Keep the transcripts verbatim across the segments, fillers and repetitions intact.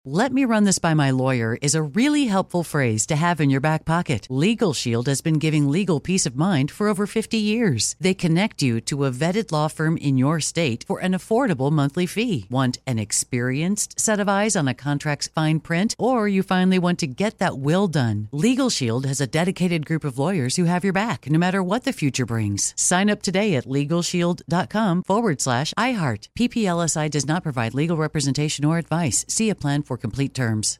"Let me run this by my lawyer" is a really helpful phrase to have in your back pocket. Legal Shield has been giving legal peace of mind for over fifty years. They connect you to a vetted law firm in your state for an affordable monthly fee. Want an experienced set of eyes on a contract's fine print? Or you finally want to get that will done? Legal Shield has a dedicated group of lawyers who have your back, no matter what the future brings. Sign up today at LegalShield.com forward slash iHeart. P P L S I does not provide legal representation or advice. See a plan for complete terms.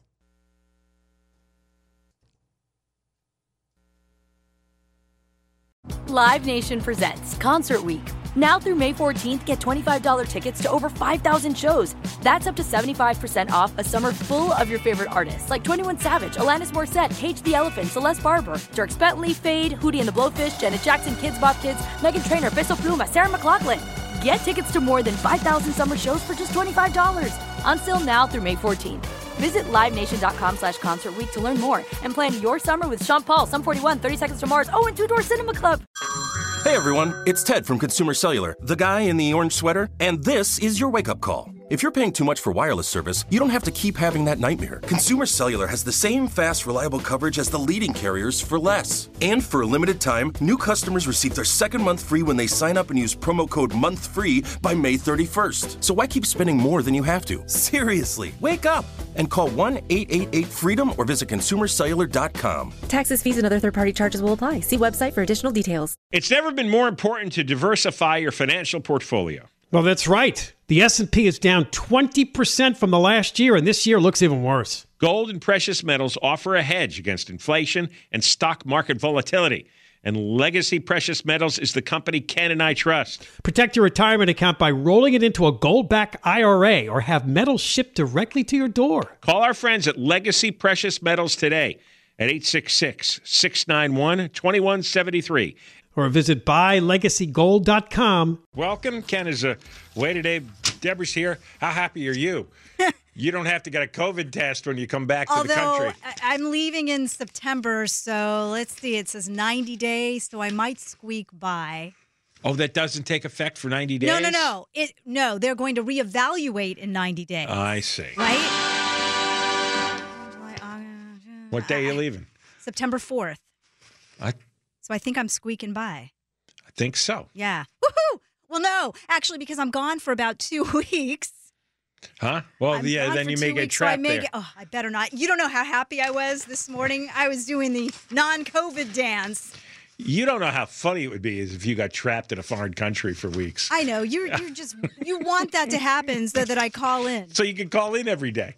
Live Nation presents Concert Week. Now through May fourteenth, get twenty-five dollars tickets to over five thousand shows. That's up to seventy-five percent off a summer full of your favorite artists like twenty-one Savage, Alanis Morissette, Cage the Elephant, Celeste Barber, Dierks Bentley, Fade, Hootie and the Blowfish, Janet Jackson, Kids Bop Kids, Meghan Trainor, Bissell Pluma, Sarah McLachlan. Get tickets to more than five thousand summer shows for just twenty-five dollars. Until now through May fourteenth. Visit LiveNation.com slash Concert Week to learn more and plan your summer with Sean Paul, Sum forty-one, thirty Seconds to Mars, oh, and Two Door Cinema Club. Hey everyone, it's Ted from Consumer Cellular, the guy in the orange sweater, and this is your wake-up call. If you're paying too much for wireless service, you don't have to keep having that nightmare. Consumer Cellular has the same fast, reliable coverage as the leading carriers for less. And for a limited time, new customers receive their second month free when they sign up and use promo code MONTHFREE by May thirty-first. So why keep spending more than you have to? Seriously, wake up and call one eight eight eight FREEDOM or visit consumer cellular dot com. Taxes, fees, and other third-party charges will apply. See website for additional details. It's never been more important to diversify your financial portfolio. Well, that's right. The S and P is down twenty percent from the last year, and this year looks even worse. Gold and precious metals offer a hedge against inflation and stock market volatility. And Legacy Precious Metals is the company Ken and I trust. Protect your retirement account by rolling it into a gold-backed I R A or have metals shipped directly to your door. Call our friends at Legacy Precious Metals today at eight six six, six nine one, two one seven three. Or visit buy legacy gold dot com. Welcome. Ken is away today. Deborah's here. How happy are you? You don't have to get a COVID test when you come back to Although, the country. Although I'm leaving in September, so let's see. It says ninety days, so I might squeak by. Oh, that doesn't take effect for ninety days? No, no, no. It no, they're going to reevaluate in ninety days. I see. Right? What day are you leaving? September fourth. I So I think I'm squeaking by. I think so. Yeah. Woohoo! Well, no, actually, because I'm gone for about two weeks. Huh? Well, I'm yeah, gone then for you two may get weeks, so I trapped may there. Get, oh, I better not. You don't know how happy I was this morning. I was doing the non-COVID dance. You don't know how funny it would be as if you got trapped in a foreign country for weeks. I know. You're, you're just, you want that to happen so that I call in. So you can call in every day.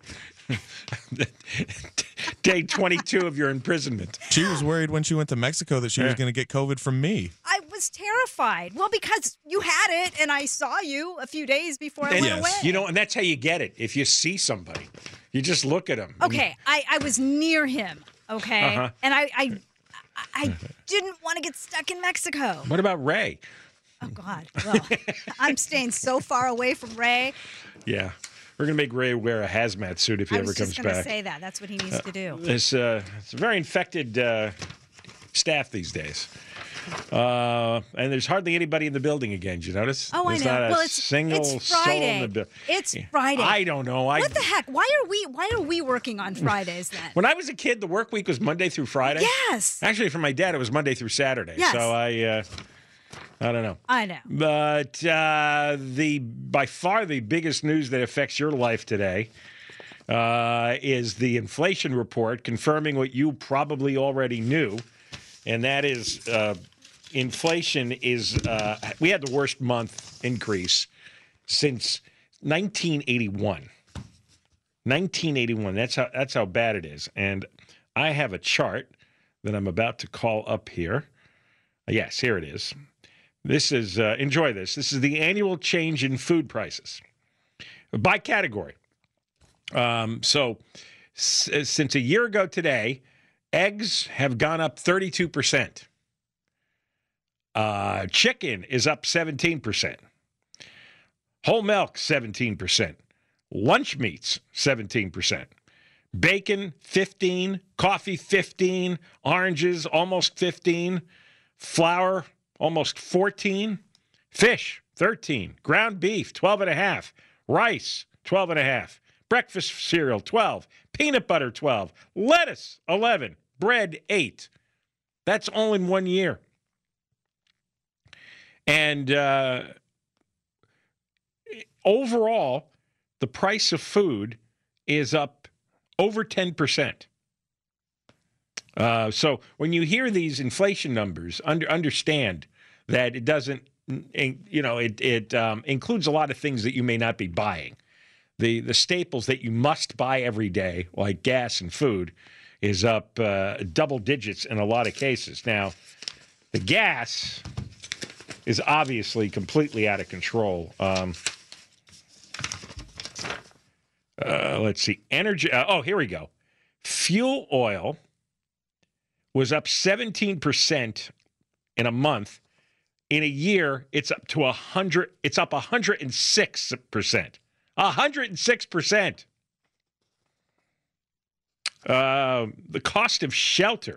Day twenty-two of your imprisonment. She was worried when she went to Mexico that she Yeah. was going to get COVID from me. I was terrified. Well, because you had it and I saw you a few days before I And, went away. You know, and that's how you get it. If you see somebody, you just look at them. Okay, I, I was near him, okay? Uh-huh. And I, I I didn't want to get stuck in Mexico. What about Ray? Oh, God. Well, I'm staying so far away from Ray. Yeah. We're going to make Ray wear a hazmat suit if he I ever was comes just going to back. say that. That's what he needs to do. It's, uh, it's a very infected uh, staff these days. Uh, and there's hardly anybody in the building again. Did you notice? Oh, there's I know. Not a Well, it's single it's soul in Friday. the building. It's Friday. I don't know. I, What the heck? Why are we Why are we working on Fridays then? When I was a kid, the work week was Monday through Friday. Yes. Actually, for my dad, it was Monday through Saturday. Yes. So I, uh, I don't know. I know. But uh, the by far the biggest news that affects your life today uh, is the inflation report confirming what you probably already knew, and that is uh, inflation is uh, we had the worst month increase since nineteen eighty-one. nineteen eighty-one. That's how that's how bad it is. And I have a chart that I'm about to call up here. Yes, here it is. This is, uh, enjoy this. This is the annual change in food prices by category. Um, so s- since a year ago today, eggs have gone up thirty-two percent. Uh, chicken is up seventeen percent. Whole milk, seventeen percent. Lunch meats, seventeen percent. Bacon, fifteen. Coffee, fifteen. Oranges, almost fifteen. Flour, almost fourteen. Fish, thirteen. Ground beef, twelve and a half. Rice, twelve and a half. breakfast cereal, twelve, peanut butter, twelve, lettuce, eleven, bread, eight. That's all in one year. And uh, overall, the price of food is up over ten percent. Uh, so when you hear these inflation numbers, under, understand that it doesn't, you know, it, it um, includes a lot of things that you may not be buying. The the staples that you must buy every day, like gas and food, is up uh, double digits in a lot of cases. Now, the gas is obviously completely out of control. Um, uh, let's see. Energy. Uh, oh, here we go. Fuel oil was up seventeen percent in a month. In a year, it's up to one hundred. It's up one hundred six percent. one hundred six percent. Uh, the cost of shelter.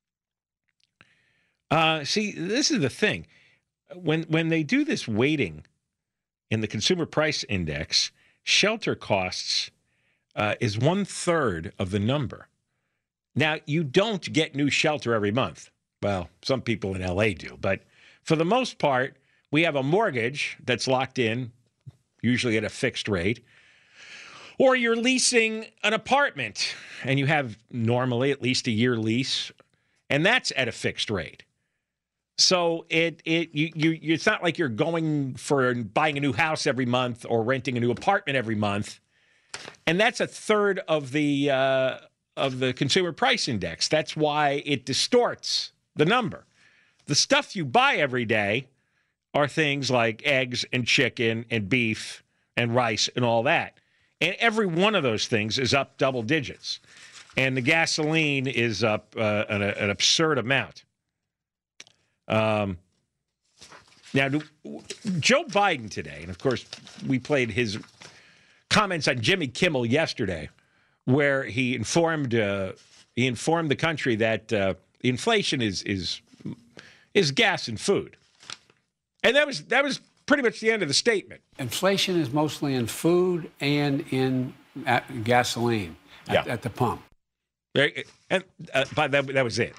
Uh, see, this is the thing. When when they do this weighting in the Consumer Price Index, shelter costs uh, is one third of the number. Now, you don't get new shelter every month. Well, some people in L A do, but for the most part, we have a mortgage that's locked in, usually at a fixed rate, or you're leasing an apartment and you have normally at least a year lease, and that's at a fixed rate. So it it you you it's not like you're going for buying a new house every month or renting a new apartment every month, and that's a third of the uh, of the Consumer Price Index. That's why it distorts the number. The stuff you buy every day are things like eggs and chicken and beef and rice and all that, and every one of those things is up double digits, and the gasoline is up uh, an, an absurd amount. Um, now, Joe Biden today, and of course, we played his comments on Jimmy Kimmel yesterday, where he informed uh, he informed the country that uh, inflation is is is gas and food, and that was that was pretty much the end of the statement. Inflation is mostly in food and in uh, gasoline at, yeah. at the pump. And uh, but that that was it.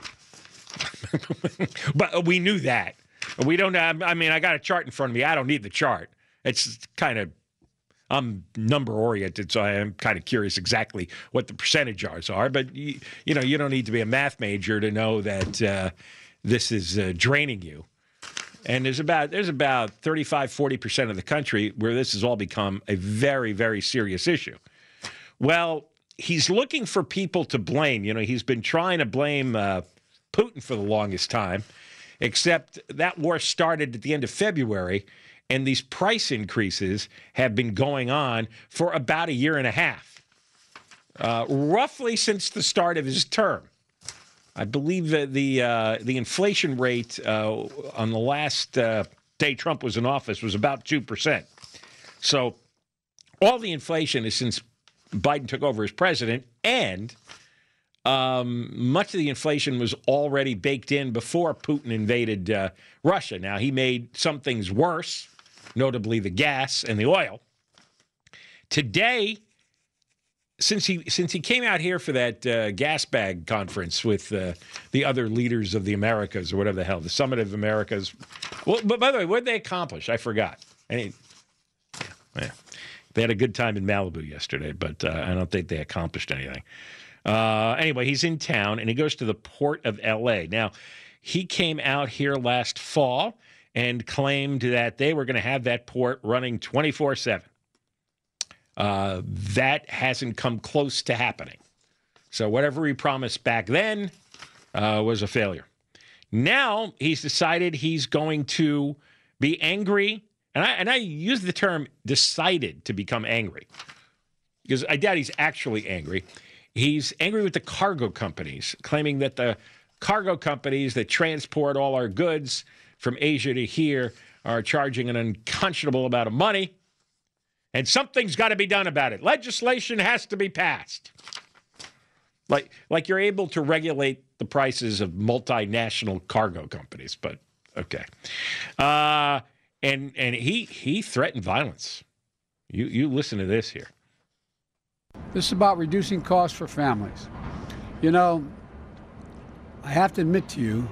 But we knew that. We don't have, I mean, I got a chart in front of me. I don't need the chart. It's kind of, I'm number oriented, so I am kind of curious exactly what the percentages are. But, you, you know, you don't need to be a math major to know that uh, this is uh, draining you. And there's about there's about thirty-five, forty percent of the country where this has all become a very, very serious issue. Well, he's looking for people to blame. You know, he's been trying to blame uh, Putin for the longest time, except that war started at the end of February, and these price increases have been going on for about a year and a half, uh, roughly since the start of his term. I believe that the uh, the inflation rate uh, on the last uh, day Trump was in office was about two percent. So all the inflation is since Biden took over as president, and Um, much of the inflation was already baked in before Putin invaded uh, Russia. Now, he made some things worse, notably the gas and the oil. Today, since he since he came out here for that uh, gas bag conference with uh, the other leaders of the Americas, or whatever the hell, the Summit of Americas. Well, but by the way, what did they accomplish? I forgot. I mean, yeah, they had a good time in Malibu yesterday, but uh, I don't think they accomplished anything. Uh, anyway, he's in town, and he goes to the Port of L A. Now, he came out here last fall and claimed that they were going to have that port running twenty-four seven. Uh, that hasn't come close to happening. So whatever he promised back then uh, was a failure. Now he's decided he's going to be angry, and I, and I use the term decided to become angry, because I doubt he's actually angry. He's angry with the cargo companies, claiming that the cargo companies that transport all our goods from Asia to here are charging an unconscionable amount of money, and something's got to be done about it. Legislation has to be passed. Like, like you're able to regulate the prices of multinational cargo companies, but okay. Uh, and and he he threatened violence. You you listen to this here. This is about reducing costs for families. You know, I have to admit to you,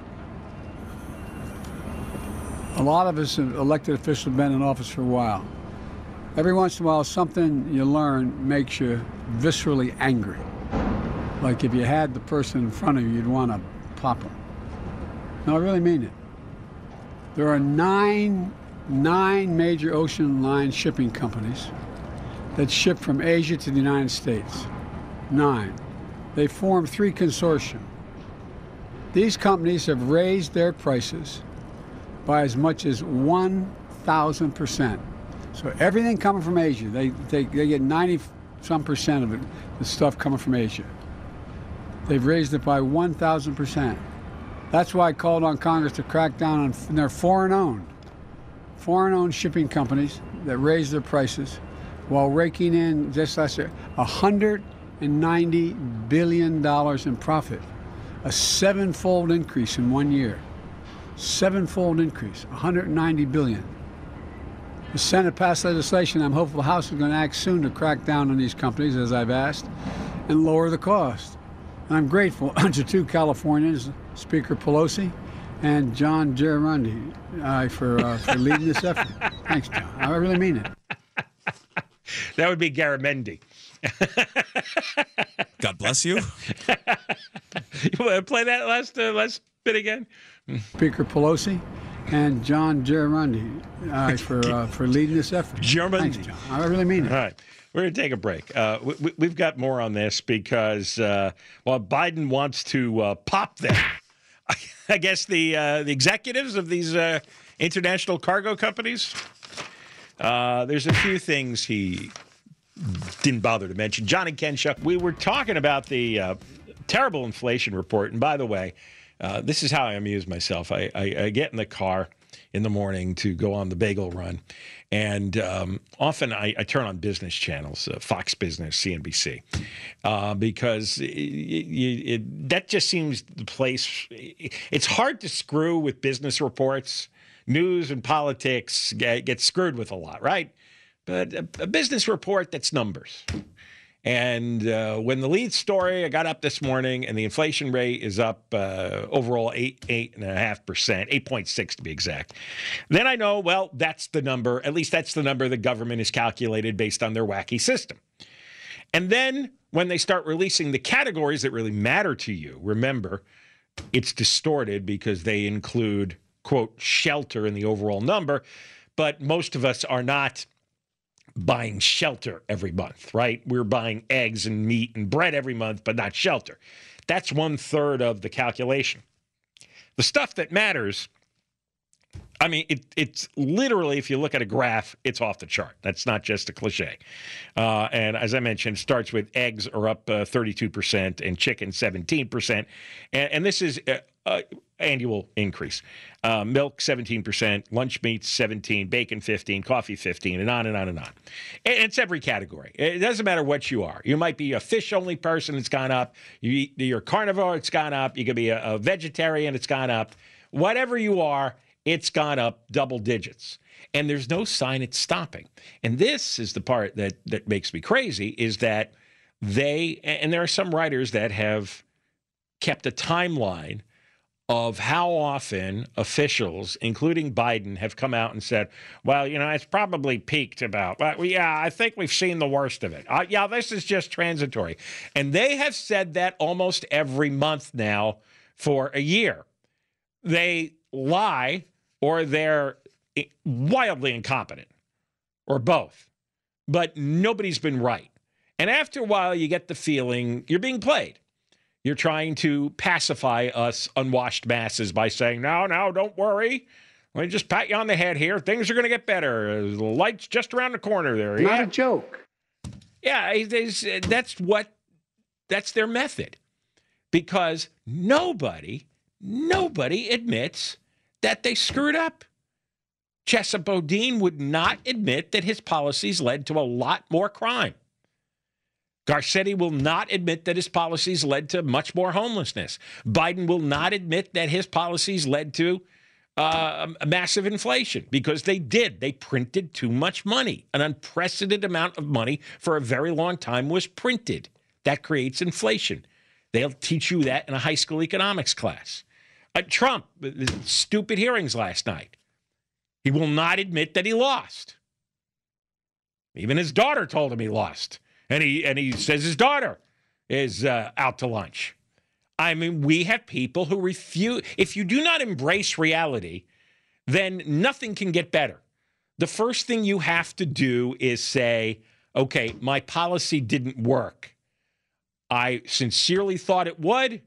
a lot of us elected officials have been in office for a while. Every once in a while, something you learn makes you viscerally angry. Like if you had the person in front of you, you'd want to pop them. No, I really mean it. There are nine, nine major ocean line shipping companies that ship from Asia to the United States. Nine. They form three consortia. These companies have raised their prices by as much as one thousand percent. So everything coming from Asia, they, they, they get ninety some percent of it, the stuff coming from Asia. They've raised it by one thousand percent. That's why I called on Congress to crack down on and they're foreign-owned. Foreign-owned shipping companies that raise their prices while raking in, just last year, one hundred ninety billion dollars in profit. A seven-fold increase in one year. Seven-fold increase, one hundred ninety billion dollars. The Senate passed legislation. I'm hopeful the House is going to act soon to crack down on these companies, as I've asked, and lower the cost. And I'm grateful to two Californians, Speaker Pelosi and John Gerardi, uh, for, uh, for leading this effort. Thanks, John. I really mean it. That would be Garamendi. God bless you. You want to play that last, uh, last bit again? Speaker Pelosi and John Gerardi, uh, for, uh, for leading this effort. Gerardi. Thanks, John. I really mean it. All right. We're going to take a break. Uh, we, we've got more on this because, uh, well, Biden wants to uh, pop them. I guess the uh, the executives of these uh, international cargo companies, uh, there's a few things he didn't bother to mention. John and Ken Show. We were talking about the uh, terrible inflation report. And by the way, uh, this is how I amuse myself. I, I, I get in the car in the morning to go on the bagel run. And um, often I, I turn on business channels, uh, Fox Business, C N B C, uh, because it, it, it, that just seems the place. It's hard to screw with business reports. News and politics get, get screwed with a lot, right? But a, a business report, that's numbers. And uh, when the lead story, I got up this morning and the inflation rate is up uh, overall eight, eight and a half percent, eight point six to be exact. Then I know, well, that's the number. At least that's the number the government has calculated based on their wacky system. And then when they start releasing the categories that really matter to you, remember, it's distorted because they include, quote, shelter in the overall number. But most of us are not buying shelter every month, right? We're buying eggs and meat and bread every month, but not shelter. That's one third of the calculation. The stuff that matters, I mean, it, it's literally, if you look at a graph, it's off the chart. That's not just a cliche. Uh, and as I mentioned, it starts with eggs are up uh, thirty-two percent and chicken seventeen percent. And, and this is uh, uh, annual increase. Uh, milk seventeen percent, lunch meats seventeen, bacon fifteen, coffee fifteen, and on and on and on. And it's every category. It doesn't matter what you are. You might be a fish-only person, it's gone up. You eat, you're a carnivore, it's gone up. You could be a, a vegetarian, it's gone up. Whatever you are, it's gone up double digits. And there's no sign it's stopping. And this is the part that that makes me crazy, is that they, and there are some writers that have kept a timeline of how often officials, including Biden, have come out and said, well, you know, it's probably peaked about, well, yeah, I think we've seen the worst of it. Uh, yeah, this is just transitory. And they have said that almost every month now for a year. They lie or they're wildly incompetent or both. But nobody's been right. And after a while, you get the feeling you're being played. You're trying to pacify us unwashed masses by saying, no, no, don't worry. Let me just pat you on the head here. Things are going to get better. The light's just around the corner there. Not yeah. a joke. Yeah, that's what, that's their method. Because nobody, nobody admits that they screwed up. Chesa Boudin would not admit that his policies led to a lot more crime. Garcetti will not admit that his policies led to much more homelessness. Biden will not admit that his policies led to uh, a massive inflation because they did. They printed too much money. An unprecedented amount of money for a very long time was printed. That creates inflation. They'll teach you that in a high school economics class. Uh, Trump, stupid hearings last night. He will not admit that he lost. Even his daughter told him he lost. And he and he says his daughter is uh, out to lunch. I mean, we have people who refuse. If you do not embrace reality, then nothing can get better. The first thing you have to do is say, okay, my policy didn't work. I sincerely thought it would,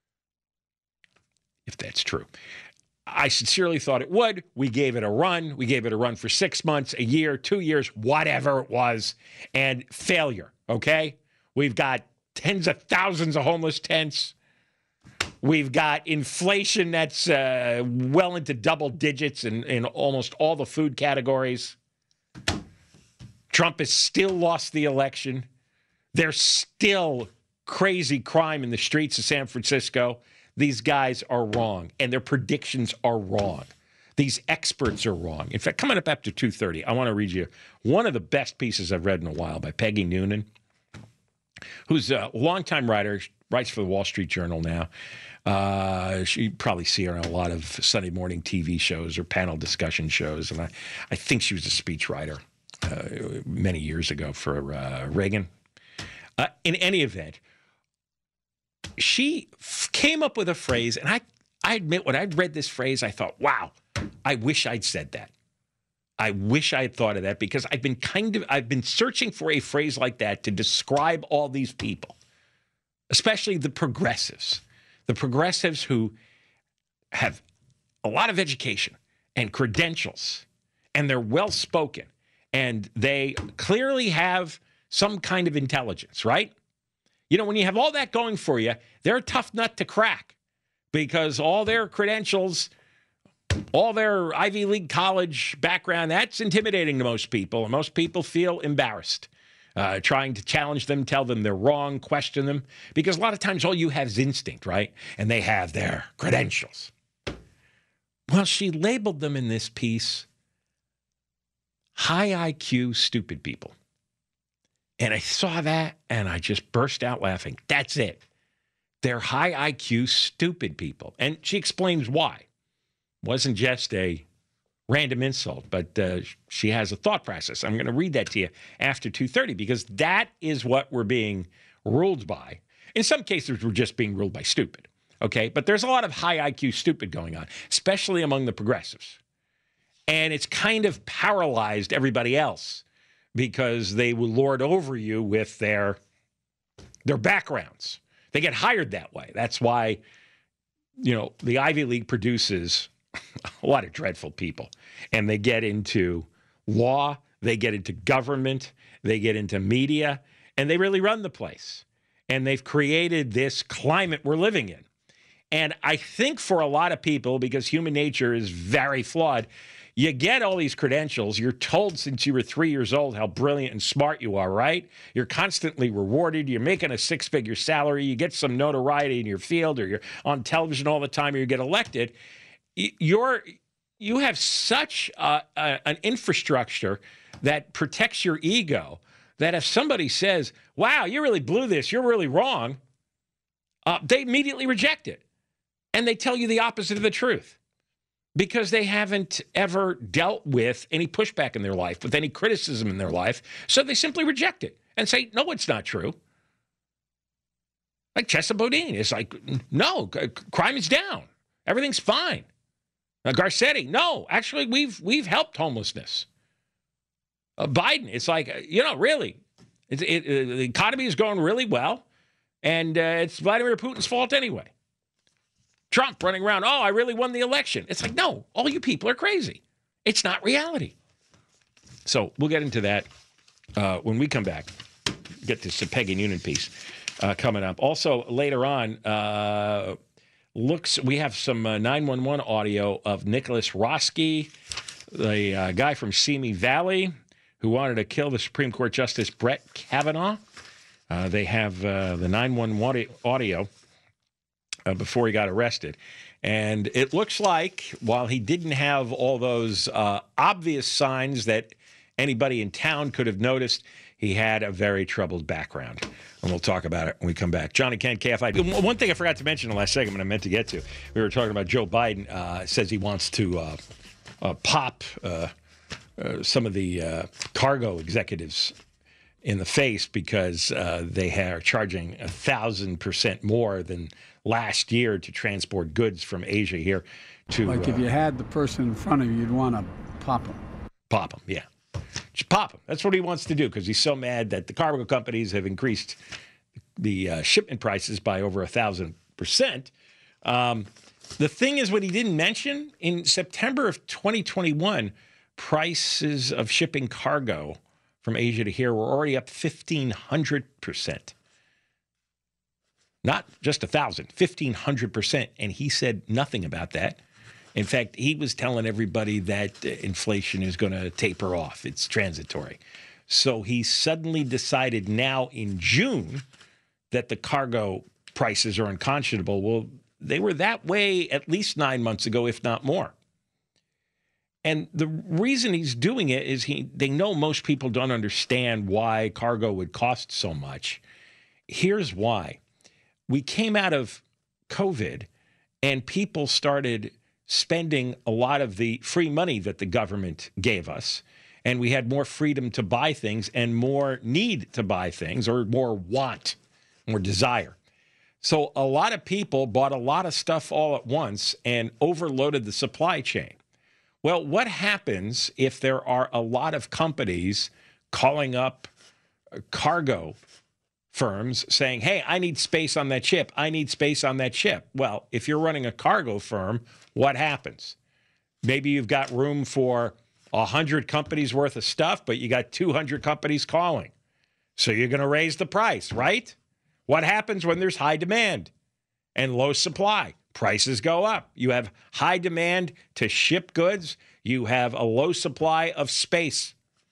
if that's true. I sincerely thought it would. We gave it a run. We gave it a run for six months, a year, two years, whatever it was, and failure, okay? We've got tens of thousands of homeless tents. We've got inflation that's uh, well into double digits in, in almost all the food categories. Trump has still lost the election. There's still crazy crime in the streets of San Francisco. These guys are wrong, and their predictions are wrong. These experts are wrong. In fact, coming up after two thirty, I want to read you one of the best pieces I've read in a while by Peggy Noonan, who's a longtime writer, writes for the Wall Street Journal now. Uh, she, you probably see her on a lot of Sunday morning T V shows or panel discussion shows, and I, I think she was a speechwriter uh, many years ago for uh, Reagan. Uh, in any event, she f- came up with a phrase, and I, I admit when I read this phrase, I thought, wow, I wish I'd said that. I wish I had thought of that because I've been kind of, I've been searching for a phrase like that to describe all these people, especially the progressives, the progressives who have a lot of education and credentials, and they're well-spoken, and they clearly have some kind of intelligence, right? You know, when you have all that going for you, they're a tough nut to crack because all their credentials, all their Ivy League college background, that's intimidating to most people. And most people feel embarrassed uh, trying to challenge them, tell them they're wrong, question them. Because a lot of times all you have is instinct, right? And they have their credentials. Well, she labeled them in this piece high I Q stupid people. And I saw that, and I just burst out laughing. That's it. They're high I Q, stupid people. And she explains why. It wasn't just a random insult, but uh, she has a thought process. I'm going to read that to you after two thirty, because that is what we're being ruled by. In some cases, we're just being ruled by stupid, okay? But there's a lot of high I Q stupid going on, especially among the progressives. And it's kind of paralyzed everybody else, because they will lord over you with their their backgrounds. They get hired that way. That's why, you know, the Ivy League produces a lot of dreadful people. And they get into law, they get into government, they get into media, and they really run the place. And they've created this climate we're living in. And I think for a lot of people, because human nature is very flawed, you get all these credentials. You're told since you were three years old how brilliant and smart you are, right? You're constantly rewarded. You're making a six-figure salary. You get some notoriety in your field, or you're on television all the time, or you get elected. You're, you have such a, a, an infrastructure that protects your ego that if somebody says, wow, you really blew this, you're really wrong, uh, they immediately reject it. And they tell you the opposite of the truth, because they haven't ever dealt with any pushback in their life, with any criticism in their life. So they simply reject it and say, no, it's not true. Like Chesa Boudin is like, no, crime is down. Everything's fine. Now, Garcetti, no, actually, we've we've helped homelessness. Uh, Biden, it's like, you know, really, it, it, uh, the economy is going really well, and uh, it's Vladimir Putin's fault anyway. Trump running around, oh, I really won the election. It's like, no, all you people are crazy. It's not reality. So we'll get into that uh, when we come back. Get this Peggy Noonan piece uh, coming up. Also, later on, uh, looks we have some uh, nine one one audio of Nicholas Roski, the uh, guy from Simi Valley who wanted to kill the Supreme Court Justice Brett Kavanaugh. Uh, they have uh, the nine one one audio. uh, before he got arrested. And it looks like while he didn't have all those uh, obvious signs that anybody in town could have noticed, he had a very troubled background. And we'll talk about it when we come back. Johnny Kent, K F I. One thing I forgot to mention in the last segment I meant to get to, we were talking about Joe Biden uh, says he wants to uh, uh, pop uh, uh, some of the uh, cargo executives in the face because uh, they are charging a thousand percent more than last year to transport goods from Asia here to. Like if uh, you had the person in front of you, you'd want to pop them. Pop them, yeah. Just pop him. That's what he wants to do because he's so mad that the cargo companies have increased the uh, shipment prices by over a thousand percent. Um, the thing is, what he didn't mention in September of twenty twenty-one, prices of shipping cargo from Asia to here were already up fifteen hundred percent. Not just a thousand, fifteen hundred percent. And he said nothing about that. In fact, he was telling everybody that inflation is going to taper off. It's transitory. So he suddenly decided now in June that the cargo prices are unconscionable. Well, they were that way at least nine months ago, if not more. And the reason he's doing it is he they know most people don't understand why cargo would cost so much. Here's why. We came out of COVID and people started spending a lot of the free money that the government gave us, and we had more freedom to buy things and more need to buy things, or more want, more desire. So a lot of people bought a lot of stuff all at once and overloaded the supply chain. Well, what happens if there are a lot of companies calling up cargo firms saying, hey, I need space on that ship. I need space on that ship. Well, if you're running a cargo firm, what happens? Maybe you've got room for one hundred companies worth of stuff, but you got two hundred companies calling. So you're going to raise the price, right? What happens when there's high demand and low supply? Prices go up. You have high demand to ship goods. You have a low supply of space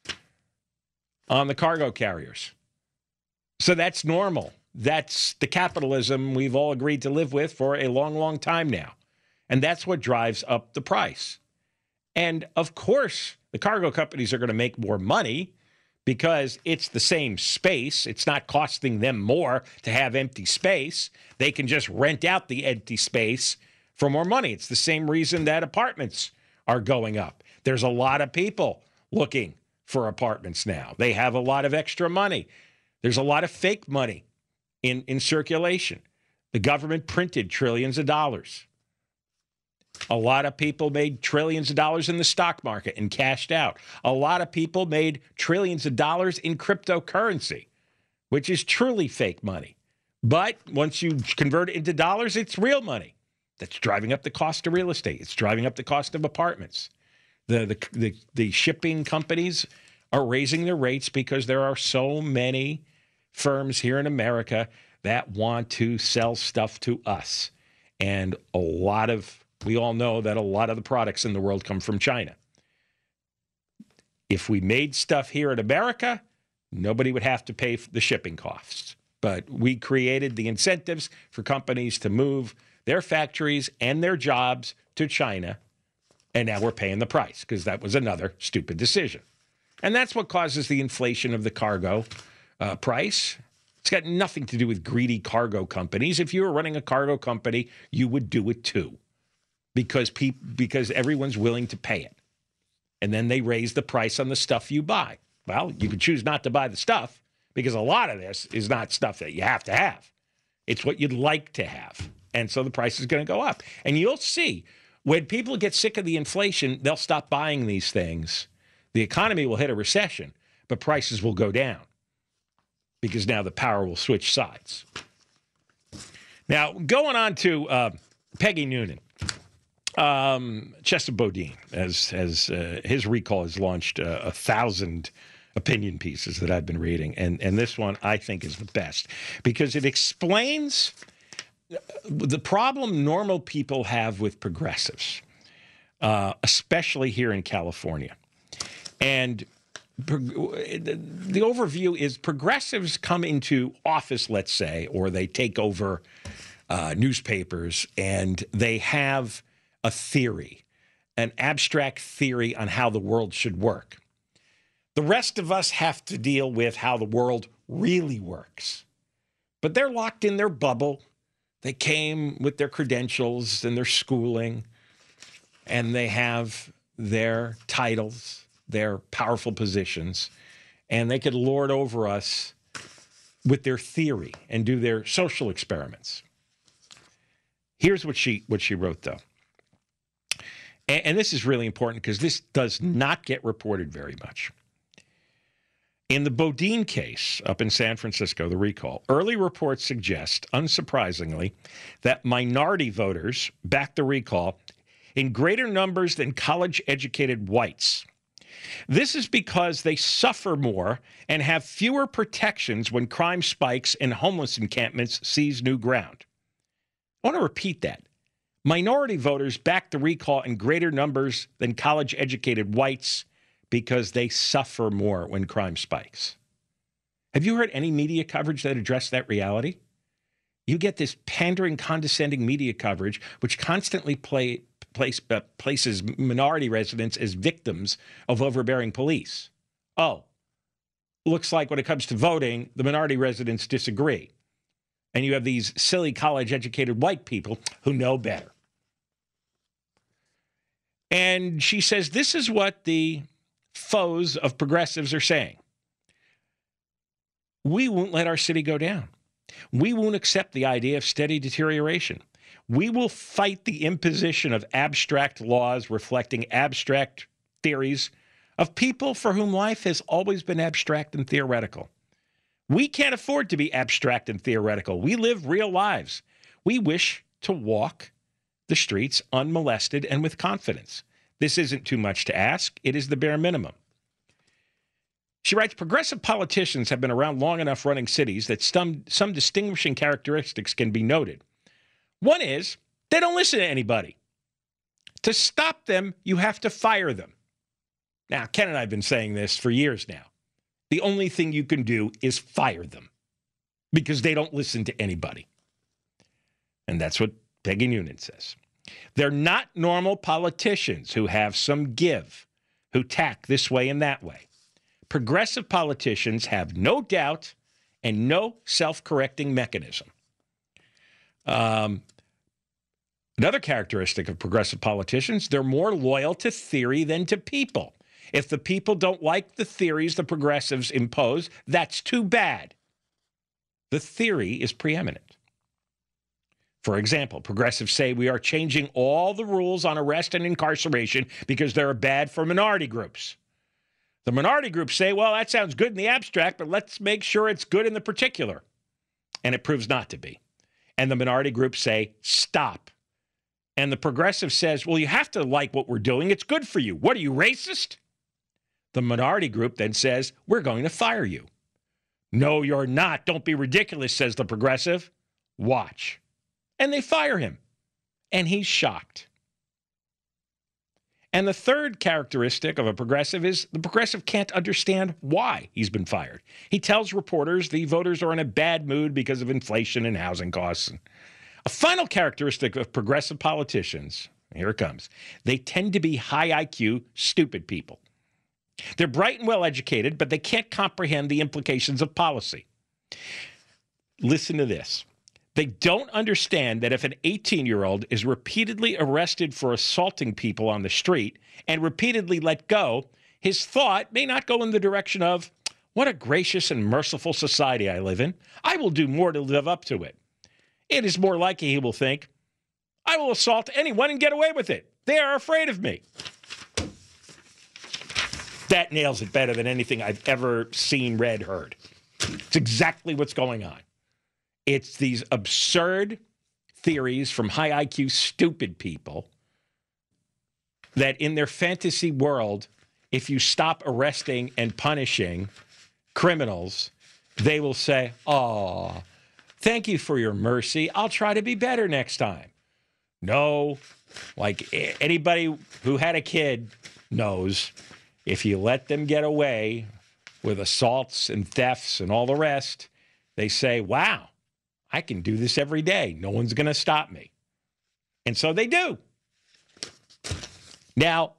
on the cargo carriers. So that's normal. That's the capitalism we've all agreed to live with for a long, long time now. And that's what drives up the price. And of course, the cargo companies are going to make more money because it's the same space. It's not costing them more to have empty space. They can just rent out the empty space for more money. It's the same reason that apartments are going up. There's a lot of people looking for apartments now. They have a lot of extra money. There's a lot of fake money in, in circulation. The government printed trillions of dollars. A lot of people made trillions of dollars in the stock market and cashed out. A lot of people made trillions of dollars in cryptocurrency, which is truly fake money. But once you convert it into dollars, it's real money. That's driving up the cost of real estate. It's driving up the cost of apartments. The, the, the, the shipping companies are raising their rates because there are so many firms here in America that want to sell stuff to us. And a lot of, we all know that a lot of the products in the world come from China. If we made stuff here in America, nobody would have to pay the shipping costs. But we created the incentives for companies to move their factories and their jobs to China. And now we're paying the price because that was another stupid decision. And that's what causes the inflation of the cargo uh, price. It's got nothing to do with greedy cargo companies. If you were running a cargo company, you would do it too, because pe- because everyone's willing to pay it. And then they raise the price on the stuff you buy. Well, you could choose not to buy the stuff because a lot of this is not stuff that you have to have. It's what you'd like to have. And so the price is going to go up. And you'll see when people get sick of the inflation, they'll stop buying these things. The economy will hit a recession, but prices will go down because now the power will switch sides. Now, going on to uh, Peggy Noonan. Um, Chester Bodine, as, as uh, his recall has launched uh, a thousand opinion pieces that I've been reading. And, and this one I think is the best because it explains the problem normal people have with progressives, uh, especially here in California. And the overview is progressives come into office, let's say, or they take over uh, newspapers, and they have a theory, an abstract theory on how the world should work. The rest of us have to deal with how the world really works. But they're locked in their bubble. They came with their credentials and their schooling, and they have their titles, their powerful positions, and they could lord over us with their theory and do their social experiments. Here's what she what she wrote, though. And, and this is really important because this does not get reported very much. In the Bodine case up in San Francisco, the recall, early reports suggest, unsurprisingly, that minority voters backed the recall in greater numbers than college-educated whites. This is because they suffer more and have fewer protections when crime spikes and homeless encampments seize new ground. I want to repeat that. Minority voters backed the recall in greater numbers than college-educated whites because they suffer more when crime spikes. Have you heard any media coverage that addressed that reality? You get this pandering, condescending media coverage, which constantly play, place, uh, places minority residents as victims of overbearing police. Oh, looks like when it comes to voting, the minority residents disagree. And you have these silly college-educated white people who know better. And she says this is what the foes of progressives are saying. We won't let our city go down. We won't accept the idea of steady deterioration. We will fight the imposition of abstract laws reflecting abstract theories of people for whom life has always been abstract and theoretical. We can't afford to be abstract and theoretical. We live real lives. We wish to walk the streets unmolested and with confidence. This isn't too much to ask. It is the bare minimum. She writes, progressive politicians have been around long enough running cities that some, some distinguishing characteristics can be noted. One is they don't listen to anybody. To stop them, you have to fire them. Now, Ken and I have been saying this for years now. The only thing you can do is fire them because they don't listen to anybody. And that's what Peggy Noonan says. They're not normal politicians who have some give, who tack this way and that way. Progressive politicians have no doubt and no self-correcting mechanism. Um, another characteristic of progressive politicians, they're more loyal to theory than to people. If the people don't like the theories the progressives impose, that's too bad. The theory is preeminent. For example, progressives say we are changing all the rules on arrest and incarceration because they're bad for minority groups. The minority groups say, well, that sounds good in the abstract, but let's make sure it's good in the particular. And it proves not to be. And the minority groups say, stop. And the progressive says, well, you have to like what we're doing. It's good for you. What are you, racist? The minority group then says, we're going to fire you. No, you're not. Don't be ridiculous, says the progressive. Watch. And they fire him. And he's shocked. And the third characteristic of a progressive is the progressive can't understand why he's been fired. He tells reporters the voters are in a bad mood because of inflation and housing costs. A final characteristic of progressive politicians, here it comes, they tend to be high I Q, stupid people. They're bright and well-educated, but they can't comprehend the implications of policy. Listen to this. They don't understand that if an eighteen-year-old is repeatedly arrested for assaulting people on the street and repeatedly let go, his thought may not go in the direction of, what a gracious and merciful society I live in. I will do more to live up to it. It is more likely he will think, I will assault anyone and get away with it. They are afraid of me. That nails it better than anything I've ever seen, read, heard. It's exactly what's going on. It's these absurd theories from high I Q stupid people that in their fantasy world, if you stop arresting and punishing criminals, they will say, oh, thank you for your mercy. I'll try to be better next time. No, like anybody who had a kid knows, if you let them get away with assaults and thefts and all the rest, they say, wow, I can do this every day. No one's going to stop me. And so they do. Now,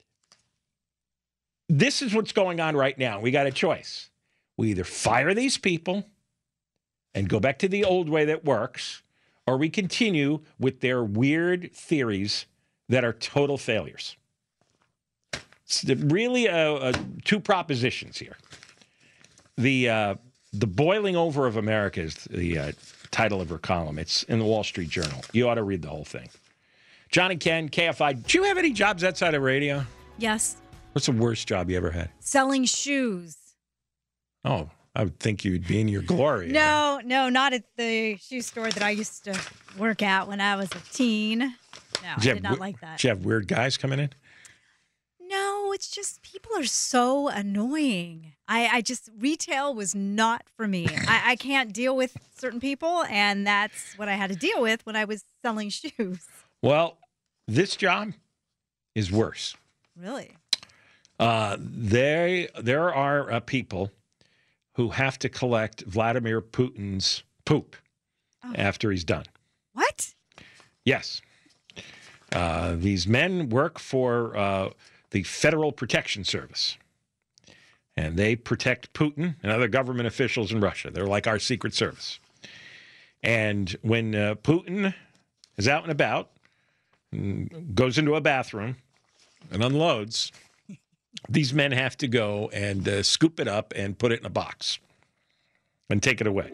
this is what's going on right now. We got a choice. We either fire these people and go back to the old way that works, or we continue with their weird theories that are total failures. It's really a, a, two propositions here. The uh, the boiling over of America is the uh, title of her column. It's in the Wall Street Journal. You ought to read the whole thing. John and Ken, K F I. Do you have any jobs outside of radio? Yes. What's the worst job you ever had? Selling shoes. Oh, I would think you'd be in your glory. No, no, not at the shoe store that I used to work at when I was a teen. No, I did not like that. Did you have weird guys coming in? No, it's just people are so annoying. I, I just, retail was not for me. I, I can't deal with certain people, and that's what I had to deal with when I was selling shoes. Well, this job is worse. Really? Uh, they, there are uh, people who have to collect Vladimir Putin's poop oh. after he's done. What? Yes. Uh, these men work for uh, the Federal Protection Service, and they protect Putin and other government officials in Russia. They're like our Secret Service. And when uh, Putin is out and about, and goes into a bathroom and unloads, these men have to go and uh, scoop it up and put it in a box and take it away.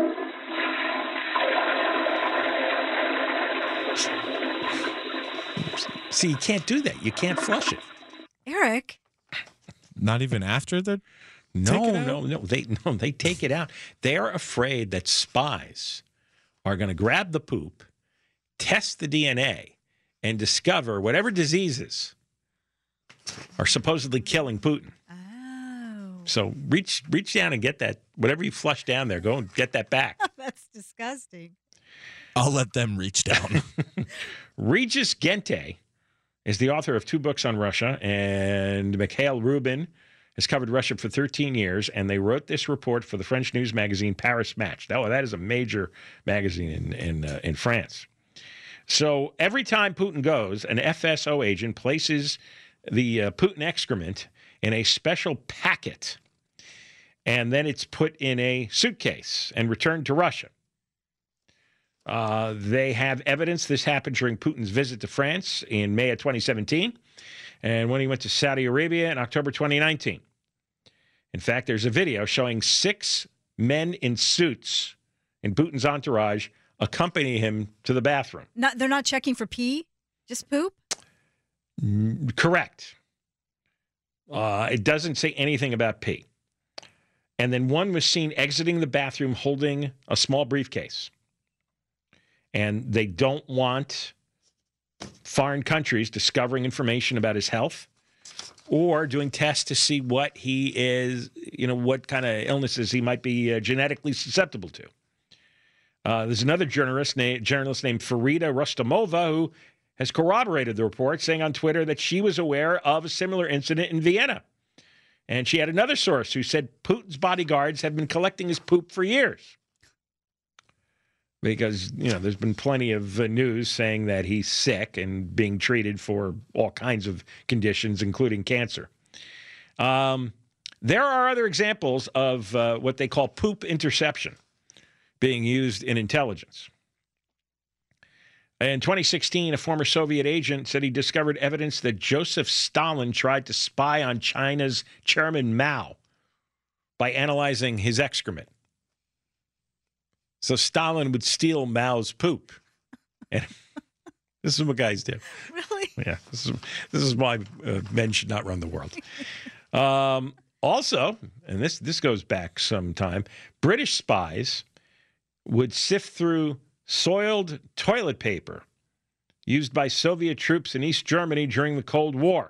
See, you can't do that. You can't flush it. Eric. Not even after the No, no, no. They no, they take it out. They're afraid that spies are going to grab the poop, test the D N A, and discover whatever diseases are supposedly killing Putin. Oh. So reach reach down and get that, whatever you flush down there, go and get that back. That's disgusting. I'll let them reach down. Regis Gente is the author of two books on Russia, and Mikhail Rubin has covered Russia for thirteen years, and they wrote this report for the French news magazine Paris Match. That, that is a major magazine in, in, uh, in France. So every time Putin goes, an F S O agent places the uh, Putin excrement in a special packet, and then it's put in a suitcase and returned to Russia. Uh, they have evidence this happened during Putin's visit to France in May of twenty seventeen, and when he went to Saudi Arabia in October twenty nineteen. In fact, there's a video showing six men in suits in Putin's entourage accompany him to the bathroom. Not, they're not checking for pee? Just poop? Mm, correct. Uh, it doesn't say anything about pee. And then one was seen exiting the bathroom holding a small briefcase. And they don't want foreign countries discovering information about his health or doing tests to see what he is, you know, what kind of illnesses he might be uh, genetically susceptible to. Uh, there's another journalist, na- journalist named Farida Rostomova who has corroborated the report, saying on Twitter that she was aware of a similar incident in Vienna. And she had another source who said Putin's bodyguards have been collecting his poop for years. Because, you know, there's been plenty of uh, news saying that he's sick and being treated for all kinds of conditions, including cancer. Um, there are other examples of uh, what they call poop interception being used in intelligence. In twenty sixteen, a former Soviet agent said he discovered evidence that Joseph Stalin tried to spy on China's Chairman Mao by analyzing his excrement. So Stalin would steal Mao's poop. And this is what guys do. Really? Yeah. This is, this is why uh, men should not run the world. Um, also, and this, this goes back some time, British spies would sift through soiled toilet paper used by Soviet troops in East Germany during the Cold War.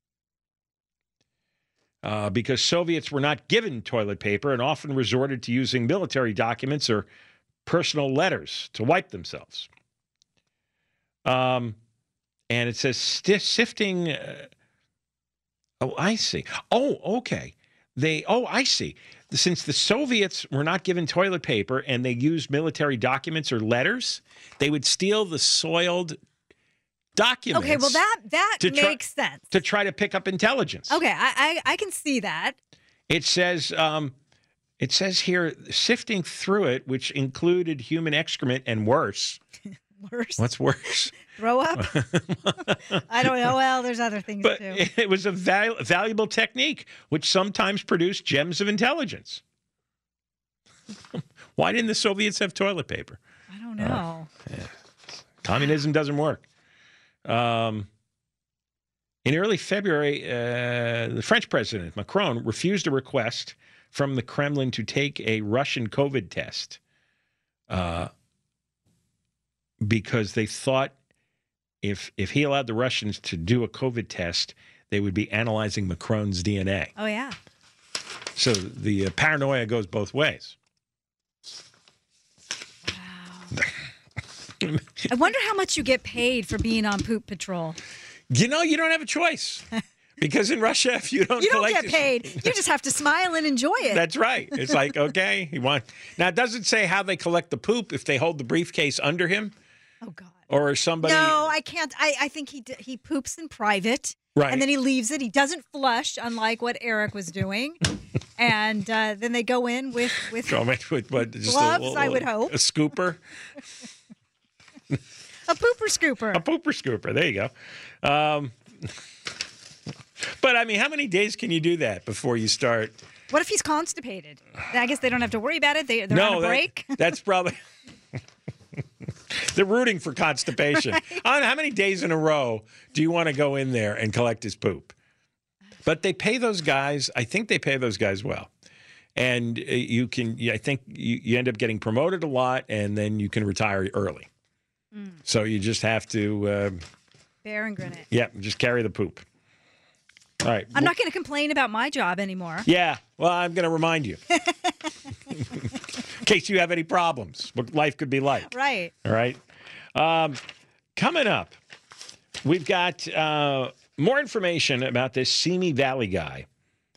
Uh, because Soviets were not given toilet paper and often resorted to using military documents or personal letters to wipe themselves. Um, and it says st- sifting. Uh, oh, I see. Oh, okay. They. Oh, I see. since the Soviets were not given toilet paper and they used military documents or letters, they would steal the soiled documents. Okay, well, that that to try, makes sense. To try to pick up intelligence. Okay, I, I, I can see that. It says, um, it says here, sifting through it, which included human excrement and worse. Worse? What's worse? Throw up? I don't know. Well, there's other things but too. It was a val- valuable technique, which sometimes produced gems of intelligence. Why didn't the Soviets have toilet paper? I don't know. Uh, yeah. Communism doesn't work. Um, in early February, uh, the French president, Macron, refused a request from the Kremlin to take a Russian COVID test uh, because they thought if if he allowed the Russians to do a COVID test, they would be analyzing Macron's D N A. Oh, yeah. So the uh, paranoia goes both ways. Wow. I wonder how much you get paid for being on Poop Patrol. You know, you don't have a choice. Because in Russia, if you don't You don't collect get paid. You just have to smile and enjoy it. That's right. It's like, okay, you want. Now, it doesn't say how they collect the poop, if they hold the briefcase under him. Oh, God. Or is somebody. No, I can't. I, I think he d- he poops in private. Right. And then he leaves it. He doesn't flush, unlike what Eric was doing. And uh, then they go in with, with Go in with what, just gloves, a, little, I would hope. A scooper. A pooper scooper. A pooper scooper. There you go. Um, but, I mean, how many days can you do that before you start? What if he's constipated? I guess they don't have to worry about it. They, they're no, on a break. That, that's probably. They're rooting for constipation. Right. I don't know, how many days in a row do you want to go in there and collect his poop? But they pay those guys. I think they pay those guys well. And you can, I think you, you end up getting promoted a lot, and then you can retire early. Mm. So you just have to. Uh, Bear and grin it. Yeah, just carry the poop. All right. I'm not going to complain about my job anymore. Yeah. Well, I'm going to remind you. In case you have any problems, what life could be like. Right. All right. Um, coming up, we've got uh, more information about this Simi Valley guy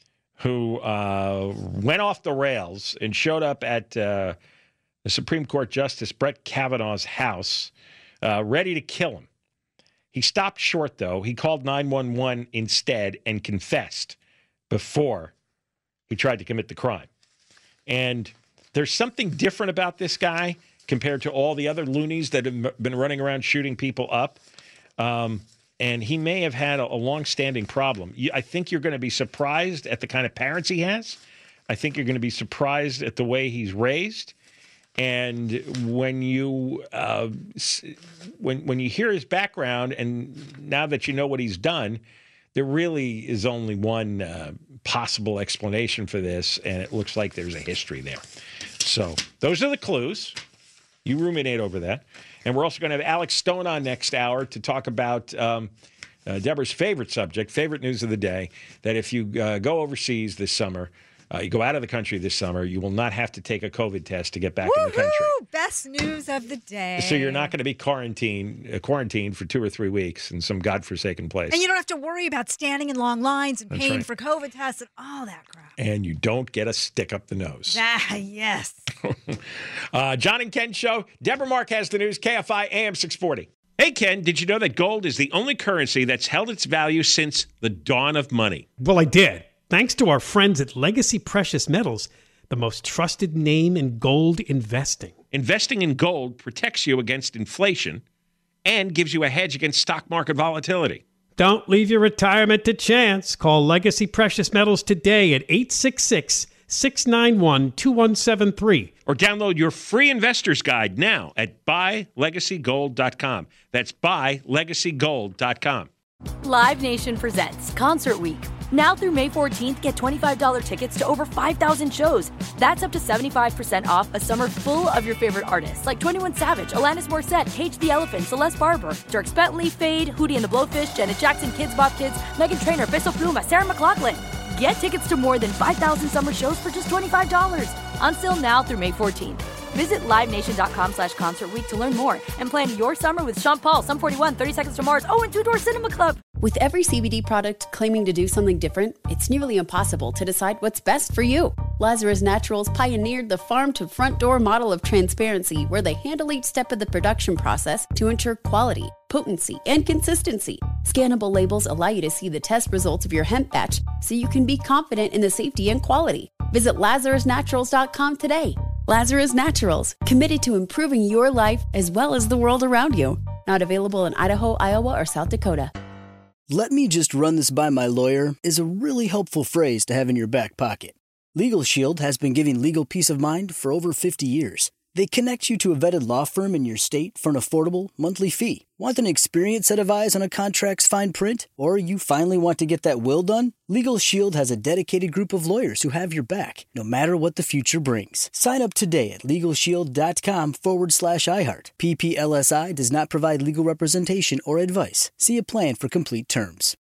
who uh, went off the rails and showed up at uh, the Supreme Court Justice Brett Kavanaugh's house uh, ready to kill him. He stopped short, though. He called nine one one instead and confessed before he tried to commit the crime. And there's something different about this guy compared to all the other loonies that have been running around shooting people up. Um, and he may have had a, a long-standing problem. You, I think you're going to be surprised at the kind of parents he has. I think you're going to be surprised at the way he's raised. And when you uh, when when you hear his background, and now that you know what he's done, there really is only one uh, possible explanation for this, and it looks like there's a history there. So those are the clues. You ruminate over that. And we're also going to have Alex Stone on next hour to talk about um, uh, Deborah's favorite subject, favorite news of the day, that if you uh, go overseas this summer, uh, you go out of the country this summer, you will not have to take a COVID test to get back Woo-hoo! in the country. Best news of the day. So you're not going to be quarantined, uh, quarantined for two or three weeks in some godforsaken place. And you don't have to worry about standing in long lines and That's paying right. for COVID tests and all that crap. And you don't get a stick up the nose. Ah, yes. uh, John and Ken Show. Deborah Mark has the news, K F I A M six forty. Hey, Ken, did you know that gold is the only currency that's held its value since the dawn of money? Well, I did. Thanks to our friends at Legacy Precious Metals, the most trusted name in gold investing. Investing in gold protects you against inflation and gives you a hedge against stock market volatility. Don't leave your retirement to chance. Call Legacy Precious Metals today at eight six six, six nine one, two one seven three. Or download your free investor's guide now at buy legacy gold dot com. That's buy legacy gold dot com. Live Nation presents Concert Week. Now through May fourteenth, get twenty-five dollars tickets to over five thousand shows. That's up to seventy-five percent off a summer full of your favorite artists like twenty-one Savage, Alanis Morissette, Cage the Elephant, Celeste Barber, Dierks Bentley, Fade, Hootie and the Blowfish, Janet Jackson, Kids Bop Kids, Meghan Trainor, Bissell Pluma, Sarah McLachlan. Get tickets to more than five thousand summer shows for just twenty-five dollars. Until now through May fourteenth. Visit livenation.com slash concert week to learn more and plan your summer with Sean Paul, Sum forty-one, thirty Seconds to Mars, oh, and Two Door Cinema Club. With every C B D product claiming to do something different, it's nearly impossible to decide what's best for you. Lazarus Naturals pioneered the farm-to-front-door model of transparency, where they handle each step of the production process to ensure quality, potency, and consistency. Scannable labels allow you to see the test results of your hemp batch, so you can be confident in the safety and quality. Visit lazarus naturals dot com today. Lazarus Naturals, committed to improving your life as well as the world around you. Not available in Idaho, Iowa, or South Dakota. "Let me just run this by my lawyer" is a really helpful phrase to have in your back pocket. Legal Shield has been giving legal peace of mind for over fifty years. They connect you to a vetted law firm in your state for an affordable monthly fee. Want an experienced set of eyes on a contract's fine print? Or you finally want to get that will done? Legal Shield has a dedicated group of lawyers who have your back, no matter what the future brings. Sign up today at LegalShield.com forward slash iHeart. P P L S I does not provide legal representation or advice. See a plan for complete terms.